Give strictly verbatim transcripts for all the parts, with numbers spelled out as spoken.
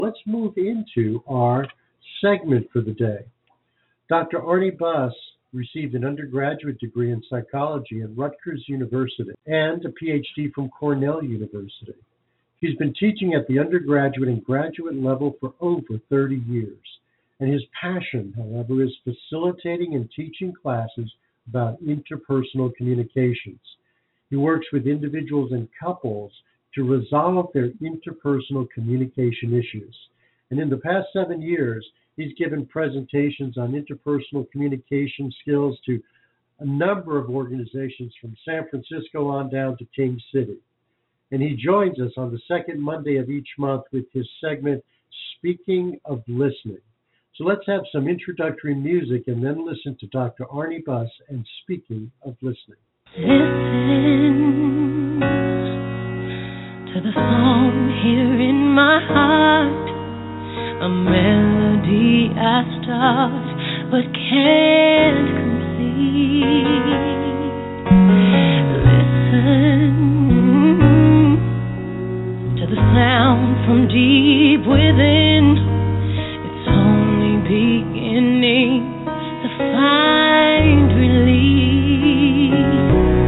Let's move into our segment for the day. Doctor Arnie Buss received an undergraduate degree in psychology at Rutgers University and a PhD from Cornell University. He's been teaching at the undergraduate and graduate level for over thirty years, and his passion, however, is facilitating and teaching classes about interpersonal communications. He works with individuals and couples to resolve their interpersonal communication issues. And in the past seven years, he's given presentations on interpersonal communication skills to a number of organizations from San Francisco on down to King City. And he joins us on the second Monday of each month with his segment, Speaking of Listening. So let's have some introductory music and then listen to Doctor Arnie Buss and Speaking of Listening. Listen to the song here in my heart, a melody I start but can't complete. Listen to the sound from deep within. It's only beginning to find relief.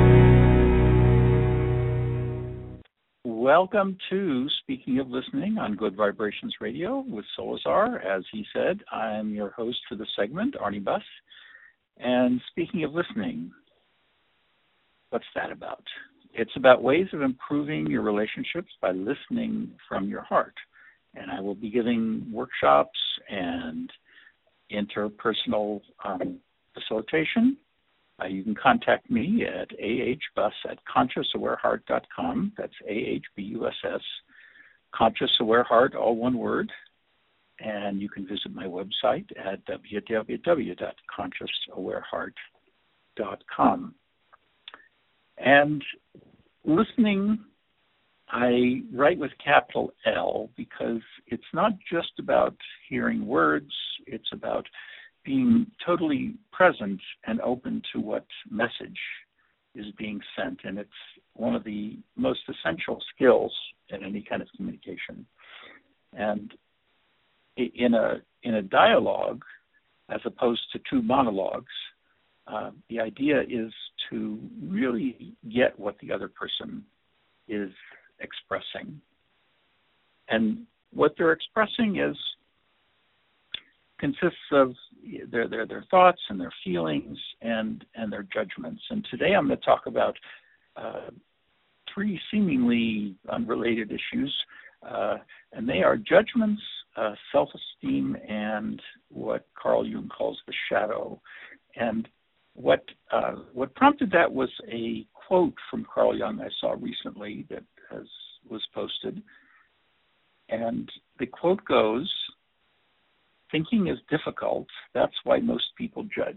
Welcome to Speaking of Listening on Good Vibrations Radio with Solazar. As he said, I am your host for the segment, Arnie Buss. And speaking of listening, what's that about? It's about ways of improving your relationships by listening from your heart. And I will be giving workshops and interpersonal um, facilitation. Uh, you can contact me at ahbuss at conscious aware heart dot com. That's A H B U S S, Conscious Aware Heart, all one word. And you can visit my website at w w w dot conscious aware heart dot com. And listening, I write with capital L because it's not just about hearing words, it's about being totally present and open to what message is being sent. And it's one of the most essential skills in any kind of communication. And in a in a dialogue, as opposed to two monologues, uh, the idea is to really get what the other person is expressing. And what they're expressing is consists of their, their their thoughts and their feelings and, and their judgments. And today I'm going to talk about uh, three seemingly unrelated issues, uh, and they are judgments, uh, self-esteem, and what Carl Jung calls the shadow. And what uh, what prompted that was a quote from Carl Jung I saw recently that has, was posted. And the quote goes, "Thinking is difficult, that's why most people judge."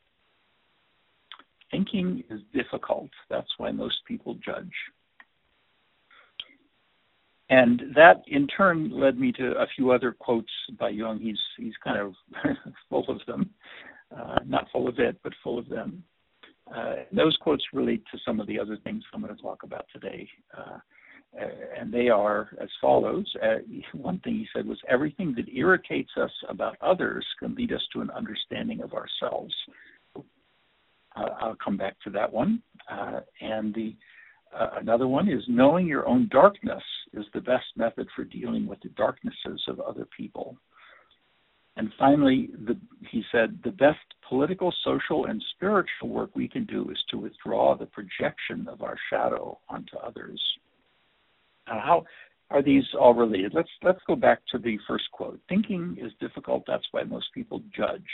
Thinking is difficult, that's why most people judge. And that in turn led me to a few other quotes by Jung. He's he's kind of full of them, uh, not full of it, but full of them. Uh, those quotes relate to some of the other things I'm going to talk about today. Uh, and they are as follows. Uh, one thing he said was, everything that irritates us about others can lead us to an understanding of ourselves. Uh, I'll come back to that one. Uh, and the uh, another one is, knowing your own darkness is the best method for dealing with the darknesses of other people. And finally, the, he said, the best political, social, and spiritual work we can do is to withdraw the projection of our shadow onto others. Uh, how are these all related? Let's let's go back to the first quote. Thinking is difficult, that's why most people judge.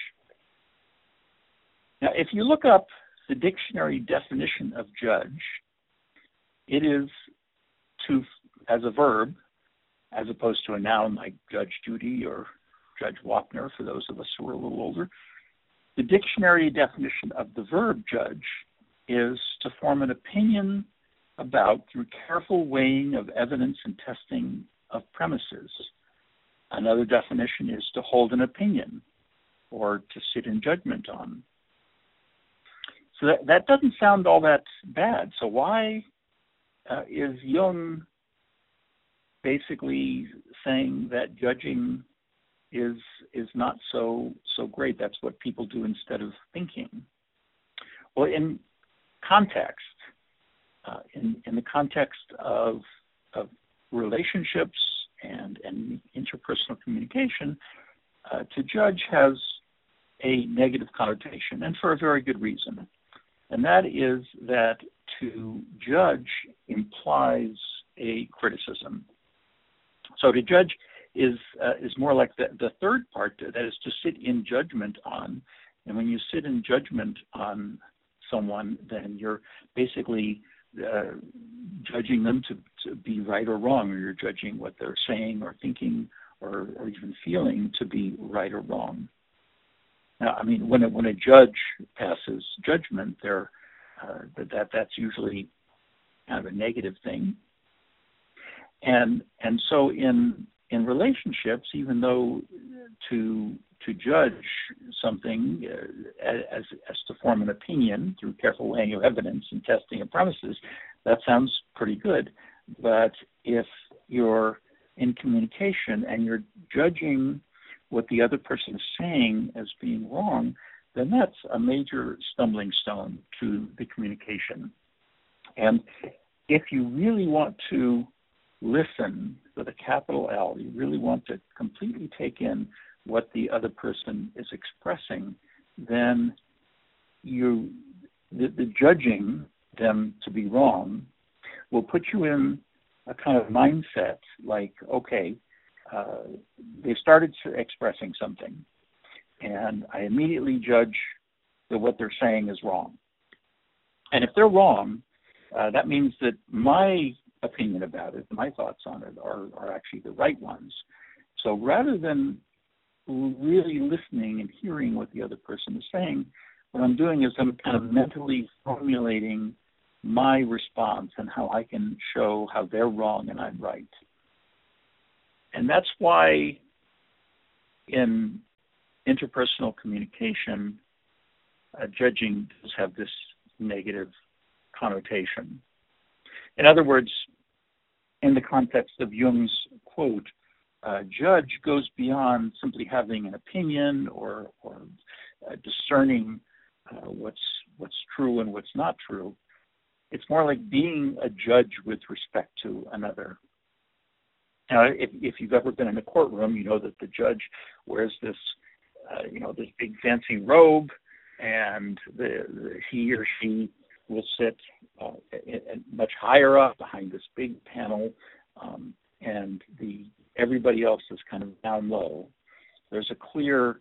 Now, if you look up the dictionary definition of judge, it is to, as a verb, as opposed to a noun like Judge Judy or Judge Wapner, for those of us who are a little older. The dictionary definition of the verb judge is to form an opinion about through careful weighing of evidence and testing of premises. Another definition is to hold an opinion or to sit in judgment on. So that, that doesn't sound all that bad. So why uh, is Jung basically saying that judging is is not so so great. That's what people do instead of thinking. Well, in context, uh, in in the context of of relationships and and interpersonal communication, uh, to judge has a negative connotation, and for a very good reason. And that is that to judge implies a criticism. So to judge is uh, is more like the, the third part, that is to sit in judgment on. And when you sit in judgment on someone, then you're basically uh, judging them to, to be right or wrong, or you're judging what they're saying or thinking or, or even feeling to be right or wrong. Now, I mean, when a, when a judge passes judgment, there uh, that that's usually kind of a negative thing. And and so in in relationships, even though to to judge something uh, as as to form an opinion through careful weighing of evidence and testing of premises, that sounds pretty good. But if you're in communication and you're judging what the other person is saying as being wrong, then that's a major stumbling stone to the communication. And if you really want to listen with a capital L, you really want to completely take in what the other person is expressing, then you the, the judging them to be wrong will put you in a kind of mindset like, okay, uh, they started expressing something, and I immediately judge that what they're saying is wrong. And if they're wrong, uh, that means that my opinion about it, my thoughts on it, are, are actually the right ones. So rather than really listening and hearing what the other person is saying, what I'm doing is I'm kind of mentally formulating my response and how I can show how they're wrong and I'm right. And that's why in interpersonal communication, uh, judging does have this negative connotation. In other words, in the context of Jung's quote, uh, judge goes beyond simply having an opinion or, or uh, discerning uh, what's what's true and what's not true. It's more like being a judge with respect to another. Now, if, if you've ever been in a courtroom, you know that the judge wears this, uh, you know, this big fancy robe, and the, the, he or she will sit uh, in, in much higher up behind this big panel, um, and the everybody else is kind of down low. There's a clear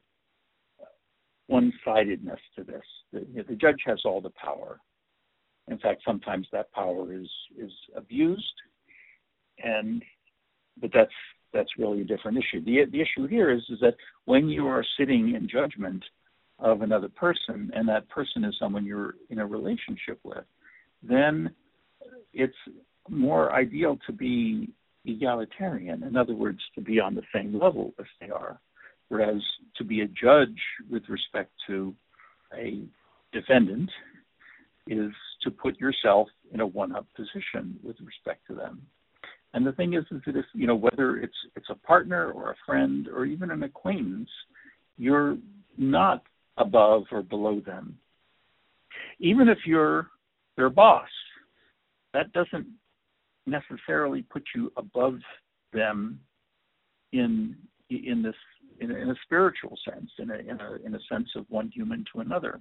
one-sidedness to this. The, the judge has all the power. In fact, sometimes that power is is abused, and but that's that's really a different issue. The the issue here is is that when you are sitting in judgment of another person, and that person is someone you're in a relationship with, then it's more ideal to be egalitarian. In other words, to be on the same level as they are, whereas to be a judge with respect to a defendant is to put yourself in a one-up position with respect to them. And the thing is, is that if, you know, whether it's it's a partner or a friend or even an acquaintance, you're not above or below them. Even if you're their boss, that doesn't necessarily put you above them in in this in a, in a spiritual sense, in a, in a in a sense of one human to another.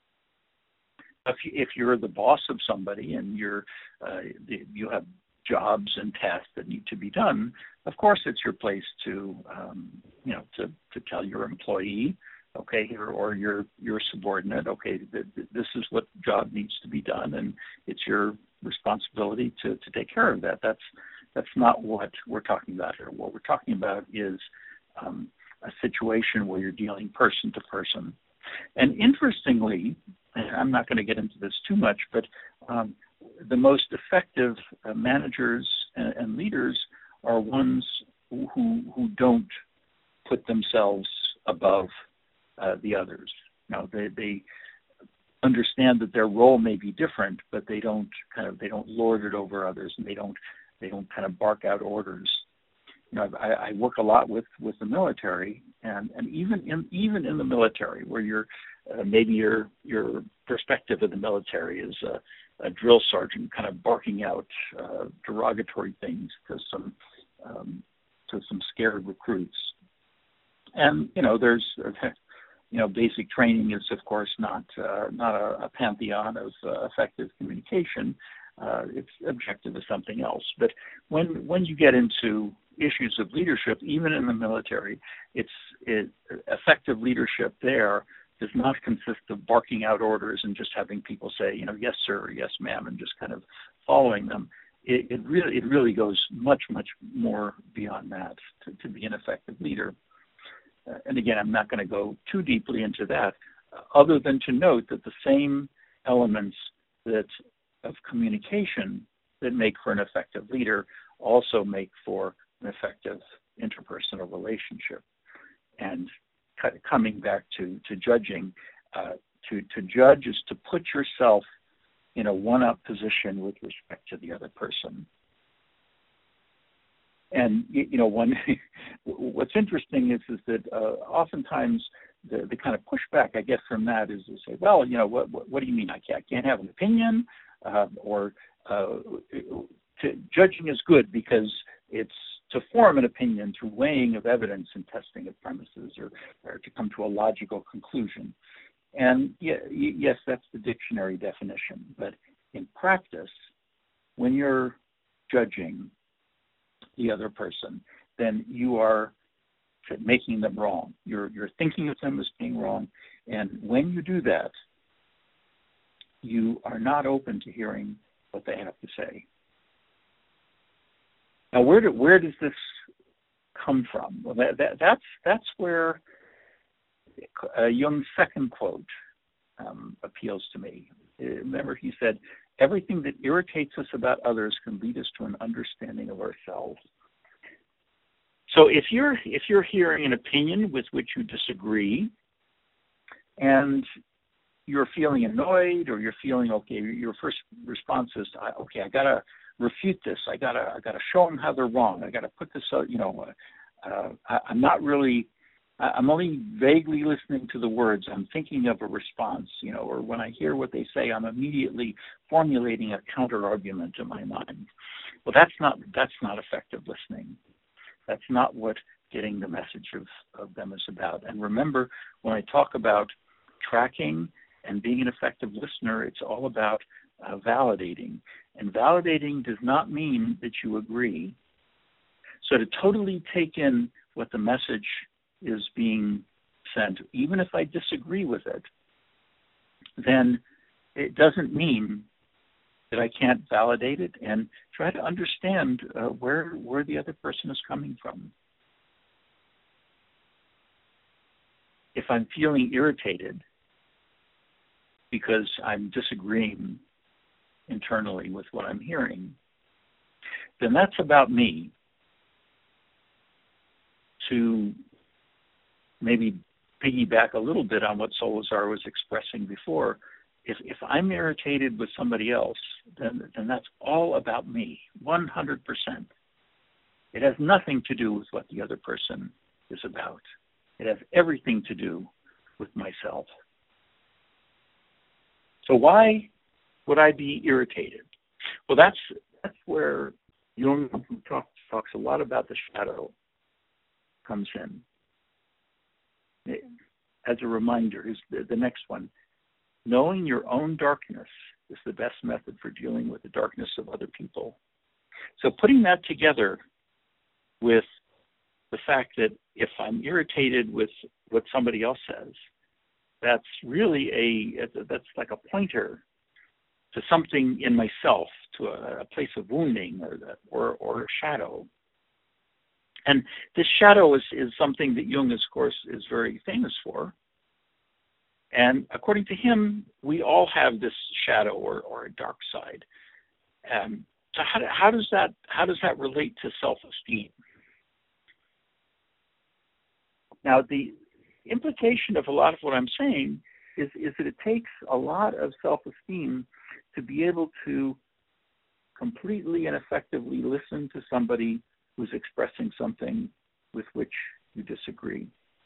If, you, if you're the boss of somebody and you're uh, you have jobs and tasks that need to be done, of course it's your place to um, you know to, to tell your employee, okay, or, or your your subordinate, okay, th- th- this is what job needs to be done, and it's your responsibility to, to take care of that. That's that's not what we're talking about here. What we're talking about is um, a situation where you're dealing person to person. And interestingly, and I'm not going to get into this too much, but um, the most effective uh, managers and, and leaders are ones who who don't put themselves above uh, the others. Now, they they understand that their role may be different, but they don't kind of they don't lord it over others, and they don't they don't kind of bark out orders. you know, I, I work a lot with, with the military, and, and even in even in the military, where you're uh, maybe your your perspective of the military is a, a drill sergeant kind of barking out uh, derogatory things to some um, to some scared recruits, and you know, there's you know, basic training is of course not uh, not a, a pantheon of uh, effective communication. Uh, it's objective is something else. But when when you get into issues of leadership, even in the military, it's it, effective leadership there does not consist of barking out orders and just having people say, you know, yes sir, or yes ma'am, and just kind of following them. It, it really it really goes much much more beyond that to, to be an effective leader. Uh, and again, I'm not going to go too deeply into that, uh, other than to note that the same elements that of communication that make for an effective leader also make for an effective interpersonal relationship. And coming back to, to judging, uh, to, to judge is to put yourself in a one-up position with respect to the other person. And, you know, one, what's interesting is, is that uh, oftentimes the, the kind of pushback I get from that is to say, well, you know, what, what, what do you mean I can't, I can't have an opinion? Uh, or uh, to, judging is good because it's to form an opinion through weighing of evidence and testing of premises, or, or to come to a logical conclusion. And yeah, yes, that's the dictionary definition. But in practice, when you're judging the other person, then you are making them wrong. You're you're thinking of them as being wrong. And when you do that, you are not open to hearing what they have to say. Now, where do, where does this come from? Well, that, that, that's that's where uh, Jung's second quote um, appeals to me. Remember, he said, "Everything that irritates us about others can lead us to an understanding of ourselves." So, if you're if you're hearing an opinion with which you disagree, and you're feeling annoyed, or you're feeling okay, your first response is, okay, I gotta refute this. I gotta, I gotta show them how they're wrong. I gotta put this out. You know, uh, I, I'm not really, I'm only vaguely listening to the words. I'm thinking of a response. You know, or when I hear what they say, I'm immediately formulating a counter argument in my mind. Well, that's not, that's not effective listening. That's not what getting the message of, of them is about. And remember, when I talk about tracking and being an effective listener, it's all about uh, validating. And validating does not mean that you agree. So to totally take in what the message is being sent, even if I disagree with it, then it doesn't mean that I can't validate it and try to understand uh, where, where the other person is coming from. If I'm feeling irritated because I'm disagreeing internally with what I'm hearing, then that's about me. To maybe piggyback a little bit on what Solazar was expressing before, if, if I'm irritated with somebody else, then, then that's all about me, one hundred percent. It has nothing to do with what the other person is about. It has everything to do with myself. So why would I be irritated? Well, that's that's where Jung talks, talks a lot about the shadow comes in. As a reminder, is the, the next one. Knowing your own darkness is the best method for dealing with the darkness of other people. So putting that together with the fact that if I'm irritated with what somebody else says, that's really a, that's like a pointer to something in myself, to a, a place of wounding or, the, or, or a shadow. And this shadow is, is something that Jung, of course, is very famous for. And according to him, we all have this shadow or, or a dark side. Um, so how, how does that how does that relate to self-esteem? Now, the implication of a lot of what I'm saying is, is that it takes a lot of self-esteem to be able to completely and effectively listen to somebody who's expressing something with which you disagree.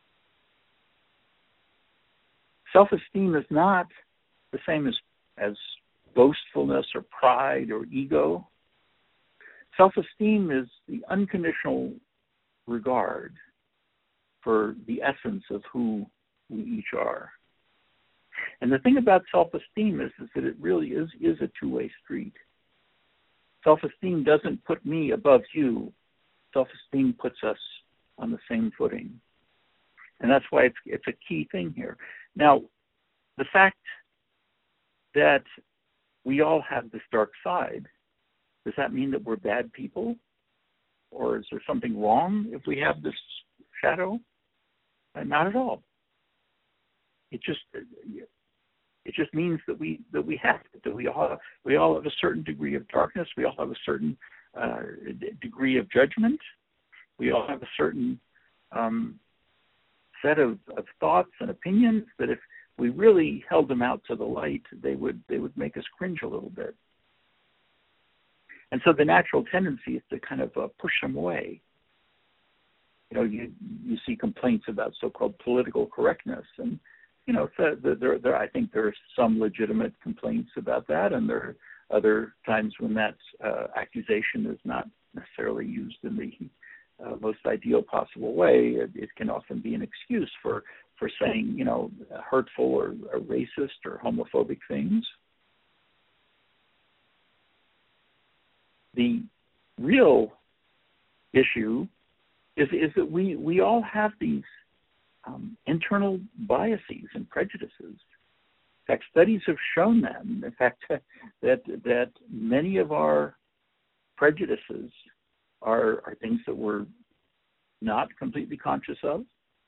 Self-esteem is not the same as, as boastfulness or pride or ego. Self-esteem is the unconditional regard for the essence of who we each are. And the thing about self-esteem is, is that it really is, is a two-way street. Self-esteem doesn't put me above you. Self-esteem puts us on the same footing. And that's why it's, it's a key thing here. Now, the fact that we all have this dark side, does that mean that we're bad people? Or is there something wrong if we have this shadow? Uh, not at all. It just it just means that we that we have it, that we all have, we all have a certain degree of darkness. We all have a certain uh, d- degree of judgment. We all have a certain um, set of, of thoughts and opinions that if we really held them out to the light, they would they would make us cringe a little bit. And so the natural tendency is to kind of uh, push them away. You know, you you see complaints about so-called political correctness, and you know, so there, there I think there are some legitimate complaints about that, and there are other times when that uh, accusation is not necessarily used in the uh, most ideal possible way. It, it can often be an excuse for for saying, you know, hurtful or, or racist or homophobic things. The real issue is, is that we, we all have these um, internal biases and prejudices. In fact, studies have shown that. In fact, that that many of our prejudices are, are things that we're not completely conscious of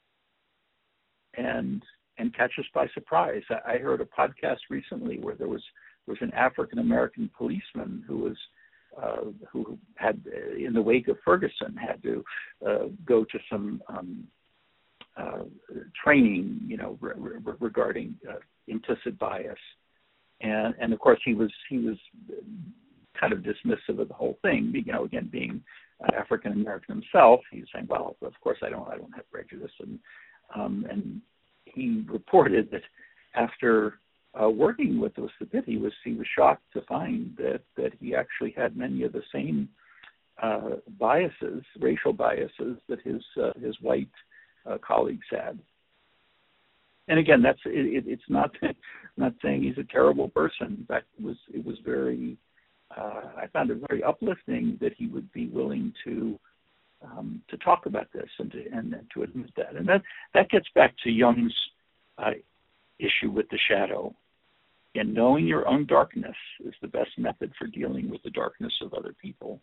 and and catch us by surprise. I, I heard a podcast recently where there was was an African American policeman who was uh, who had, in the wake of Ferguson, had to uh, go to some um, uh, training, you know, re- re- regarding uh, implicit bias, and and of course he was he was kind of dismissive of the whole thing. You know, again, being uh, African American himself, he was saying, "Well, of course I don't I don't have prejudice," and um, and he reported that after uh, working with Usabit, he was he was shocked to find that that he actually had many of the same uh, biases, racial biases, that his uh, his white uh, colleagues had. And again, that's it, it's not not saying he's a terrible person. In fact, it was it was very uh, I found it very uplifting that he would be willing to um, to talk about this and to and, and to admit that. And that that gets back to Jung's uh, issue with the shadow. And knowing your own darkness is the best method for dealing with the darkness of other people.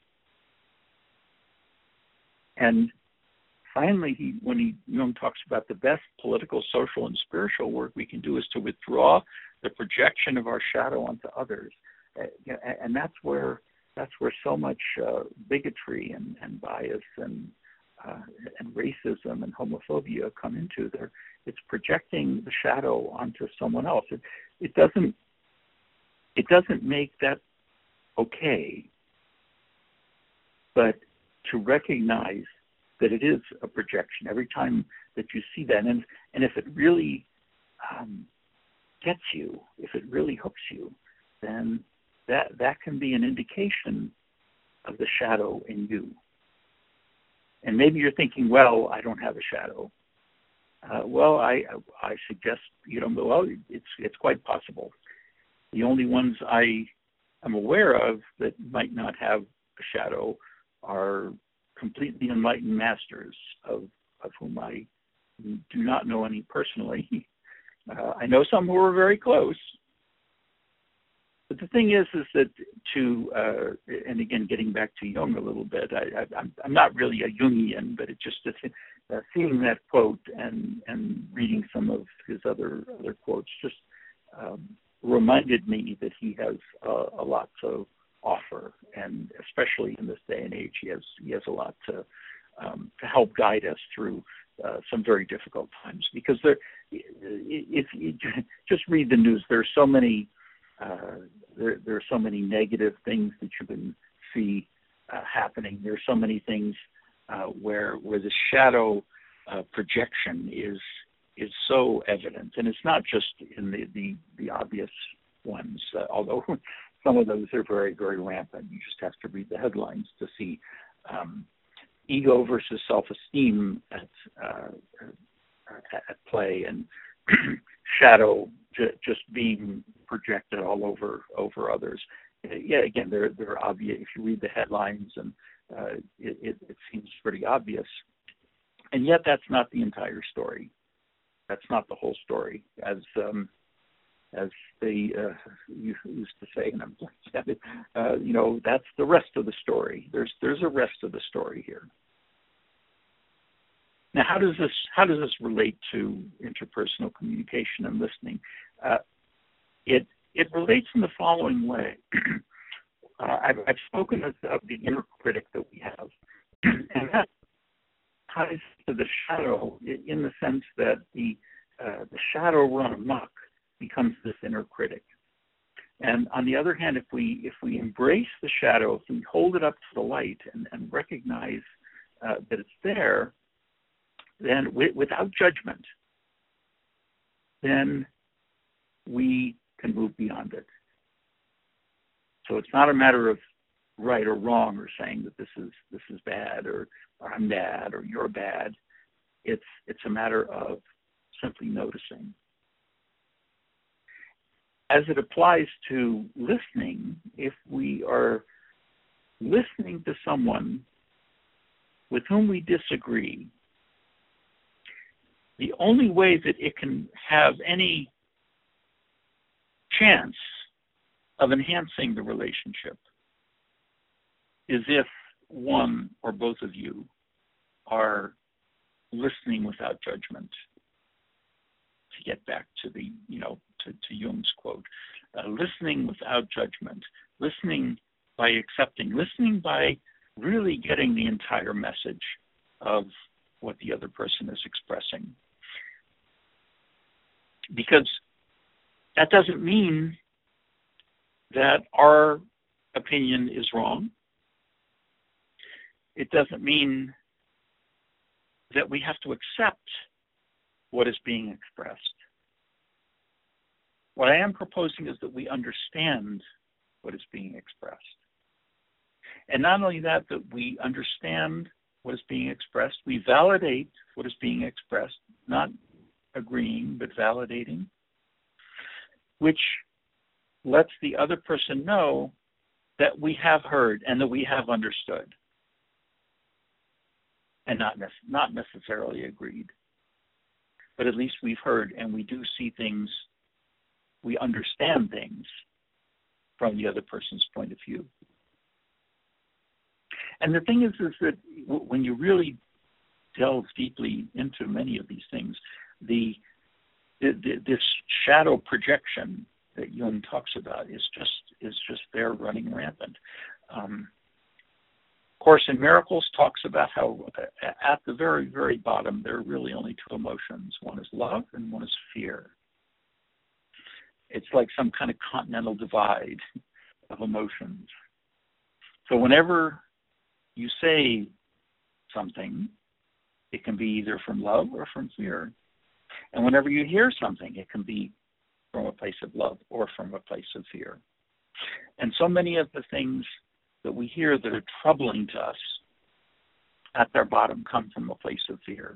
And finally, he, when he, Jung talks about the best political, social, and spiritual work we can do is to withdraw the projection of our shadow onto others. Uh, and that's where that's where so much uh, bigotry and, and bias and uh, and racism and homophobia come into there. It's projecting the shadow onto someone else. It, it doesn't it doesn't make that okay, but to recognize that it is a projection every time that you see that, and and if it really um, gets you, if it really hooks you, then that that can be an indication of the shadow in you. And maybe you're thinking, well, I don't have a shadow. Uh, well, I I suggest you don't go. Well, it's it's quite possible. The only ones I am aware of that might not have a shadow are completely enlightened masters, of of whom I do not know any personally. Uh, I know some who are very close. But the thing is, is that to, uh, and again, getting back to Jung a little bit, I, I, I'm, I'm not really a Jungian, but it just, uh, seeing that quote and, and reading some of his other other quotes just um, reminded me that he has uh, a lot to offer, and especially in this day and age, he has he has a lot to um, to help guide us through uh, some very difficult times. Because there, if you just read the news, there are so many. Uh, there, there are so many negative things that you can see uh, happening. There's so many things uh, where where the shadow uh, projection is is so evident, and it's not just in the the, the obvious ones, uh, although some of those are very, very rampant. You just have to read the headlines to see um, ego versus self-esteem at, uh, at play, and shadow j- just being projected all over over others. Yeah, again, they're they're obvious. If you read the headlines, and uh, it, it, it seems pretty obvious, and yet that's not the entire story. That's not the whole story, as um, as they uh, used to say, and I'm uh, you know, that's the rest of the story. There's there's a rest of the story here. Now, how does this how does this relate to interpersonal communication and listening? Uh, it it relates in the following way. uh, I've, I've spoken of, of the inner critic that we have, and that ties to the shadow in the sense that the uh, the shadow run amok becomes this inner critic. And on the other hand, if we if we embrace the shadow, if we hold it up to the light and, and recognize uh, that it's there, then w- without judgment, then we can move beyond it. So it's not a matter of right or wrong, or saying that this is this is bad, or, or I'm bad, or you're bad. It's it's a matter of simply noticing. As it applies to listening, if we are listening to someone with whom we disagree, the only way that it can have any chance of enhancing the relationship is if one or both of you are listening without judgment. To get back to the, you know, to, to Jung's quote, uh, listening without judgment, listening by accepting, listening by really getting the entire message of what the other person is expressing. Because that doesn't mean that our opinion is wrong. It doesn't mean that we have to accept what is being expressed. What I am proposing is that we understand what is being expressed. And not only that, that we understand what is being expressed, we validate what is being expressed, not agreeing, but validating, which lets the other person know that we have heard and that we have understood, and not, nec- not necessarily agreed. But at least we've heard, and we do see things, we understand things from the other person's point of view. And the thing is, is that when you really delve deeply into many of these things, the, the, the this shadow projection that Jung talks about is just is just there running rampant. Um, Course in Miracles talks about how at the very, very bottom, there are really only two emotions. One is love and one is fear. It's like some kind of continental divide of emotions. So whenever you say something, it can be either from love or from fear. And whenever you hear something, it can be from a place of love or from a place of fear. And so many of the things that we hear that are troubling to us at their bottom come from a place of fear.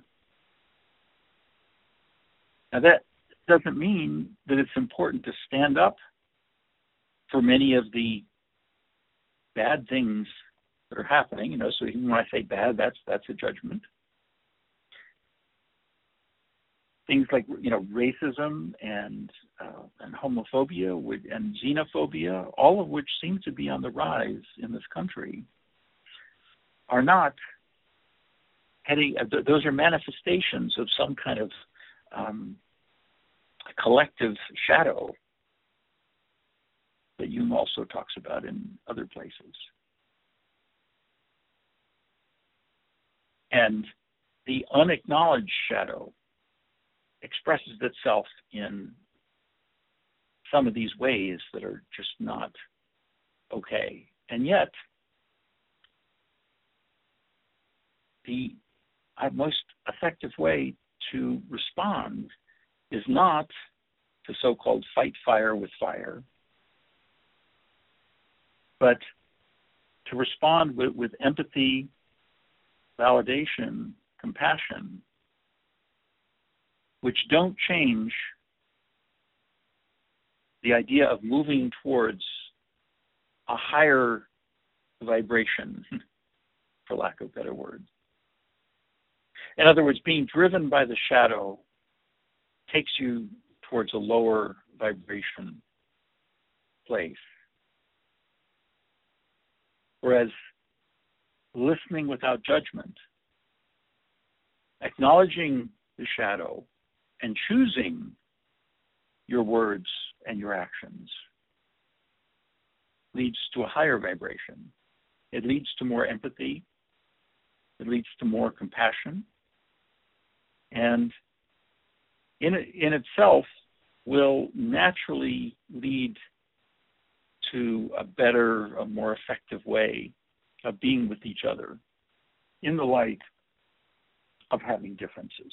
Now that doesn't mean that it's important to stand up for many of the bad things that are happening. You know, so even when I say bad, that's that's a judgment. Things like, you know, racism and uh, and homophobia and xenophobia, all of which seem to be on the rise in this country, are not heading. Those are manifestations of some kind of um, collective shadow that Jung also talks about in other places. And the unacknowledged shadow expresses itself in some of these ways that are just not okay. And yet, the uh, most effective way to respond is not to so-called fight fire with fire, but to respond with, with empathy, validation, compassion, which don't change the idea of moving towards a higher vibration, for lack of better words. In other words, being driven by the shadow takes you towards a lower vibration place. Whereas listening without judgment, acknowledging the shadow and choosing your words and your actions leads to a higher vibration. It leads to more empathy. It leads to more compassion. And in, in itself will naturally lead to a better, a more effective way of being with each other in the light of having differences.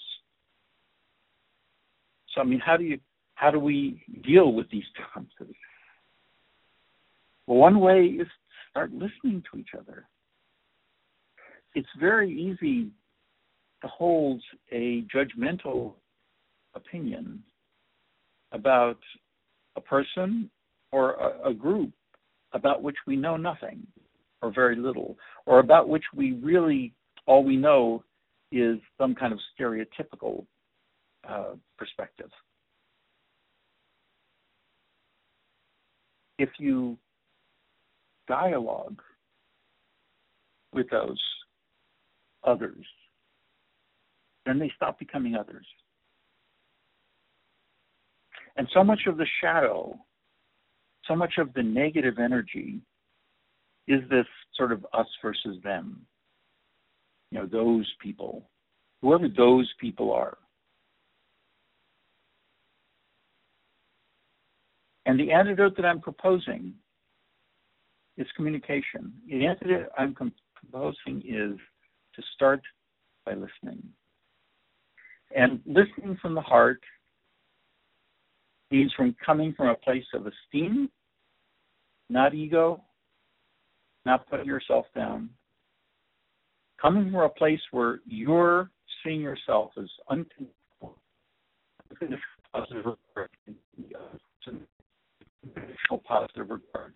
So, I mean, how do you, how do we deal with these differences? Well, one way is to start listening to each other. It's very easy to hold a judgmental opinion about a person or a, a group about which we know nothing or very little, or about which we really, all we know is some kind of stereotypical uh, perspective. If you dialogue with those others, then they stop becoming others. And so much of the shadow, so much of the negative energy is this sort of us versus them. You know, those people, whoever those people are. And the antidote that I'm proposing is communication. The antidote I'm proposing is to start by listening. And listening from the heart means from coming from a place of esteem, not ego, not putting yourself down. Coming from a place where you're seeing yourself as unconditional, positive regard, unconditional positive regard.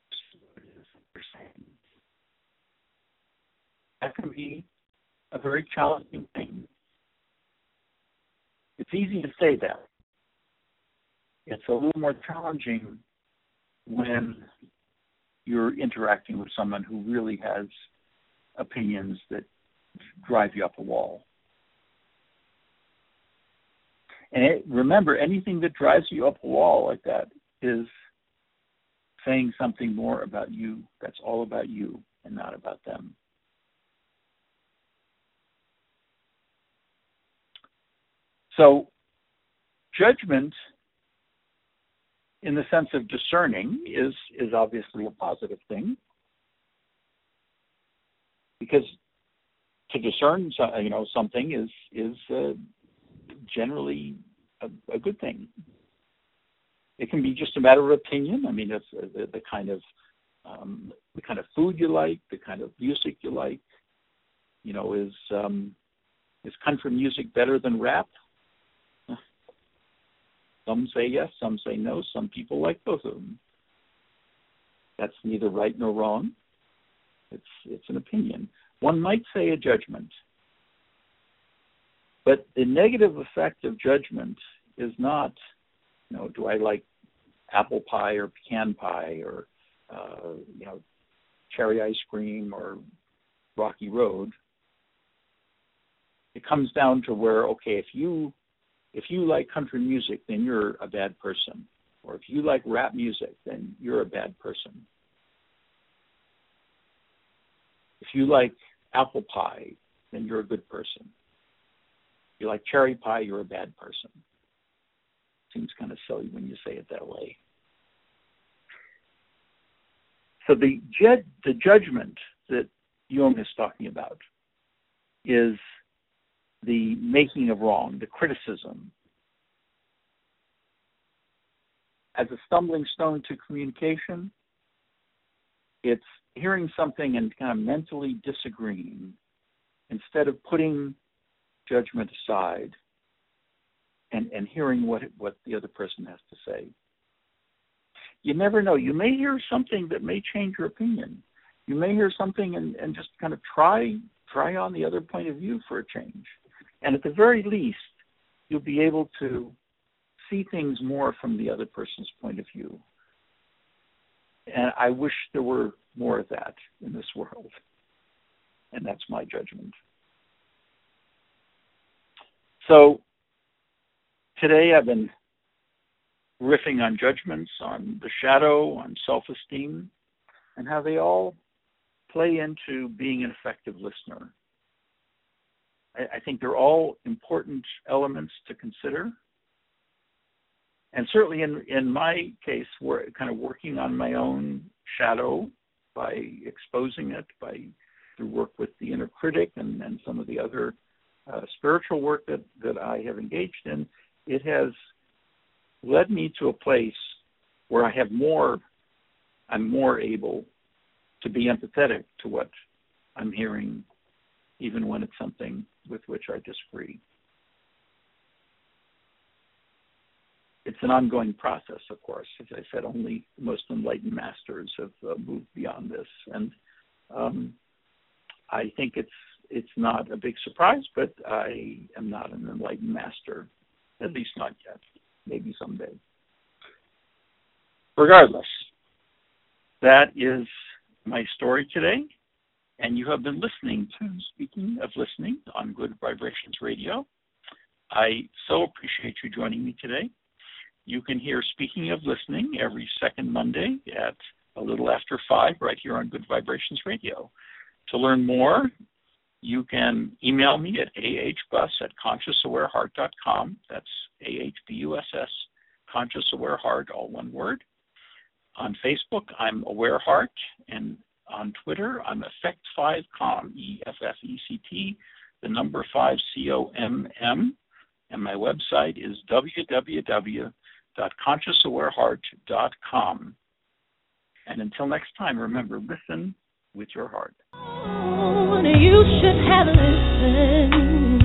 That can be a very challenging thing. It's easy to say that. It's a little more challenging when you're interacting with someone who really has opinions that drive you up a wall. And it, remember, anything that drives you up a wall like that is saying something more about you that's all about you and not about them. So judgment, in the sense of discerning, is, is obviously a positive thing. Because to discern, you know, something is is uh, generally a, a good thing. It can be just a matter of opinion. I mean, it's uh, the, the kind of um, the kind of food you like, the kind of music you like. You know, is um, is country music better than rap? Some say yes, some say no. Some people like both of them. That's neither right nor wrong. It's it's an opinion. One might say a judgment. But the negative effect of judgment is not, you know, do I like apple pie or pecan pie or, uh, you know, cherry ice cream or Rocky Road. It comes down to where, okay, if you if you like country music, then you're a bad person. Or if you like rap music, then you're a bad person. If you like apple pie, then you're a good person. If you like cherry pie, you're a bad person. Seems kind of silly when you say it that way. So the, ju- the judgment that Jung is talking about is the making of wrong, the criticism. As a stumbling stone to communication, it's hearing something and kind of mentally disagreeing instead of putting judgment aside and, and hearing what, what the other person has to say. You never know. You may hear something that may change your opinion. You may hear something and, and just kind of try try on the other point of view for a change. And at the very least, you'll be able to see things more from the other person's point of view. And I wish there were more of that in this world. And that's my judgment. So today I've been riffing on judgments, on the shadow, on self-esteem, and how they all play into being an effective listener. I, I think they're all important elements to consider. And certainly in, in my case, we're kind of working on my own shadow by exposing it, by through work with the inner critic and, and some of the other uh, spiritual work that, that I have engaged in. It has led me to a place where I have more, I'm more able to be empathetic to what I'm hearing, even when it's something with which I disagree. It's an ongoing process, of course. As I said, only the most enlightened masters have uh, moved beyond this. And um, I think it's it's not a big surprise, but I am not an enlightened master, at least not yet. Maybe someday. Regardless, that is my story today, and you have been listening to Speaking of Listening on Good Vibrations Radio. I so appreciate you joining me today. You can hear Speaking of Listening every second Monday at a little after five right here on Good Vibrations Radio. To learn more, you can email me at ahbus at conscious aware heart dot com. That's A H B U S S, Conscious Aware Heart, all one word. On Facebook, I'm Aware Heart, and on Twitter, I'm Effect five Com, E F F E C T, the number five C O M M, and my website is w w w dot conscious aware heart dot com. And until next time, remember, listen with your heart. Oh, you should have listened.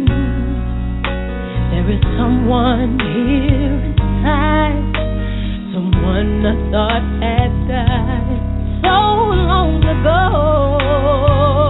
There is someone here inside, someone I thought had died so long ago.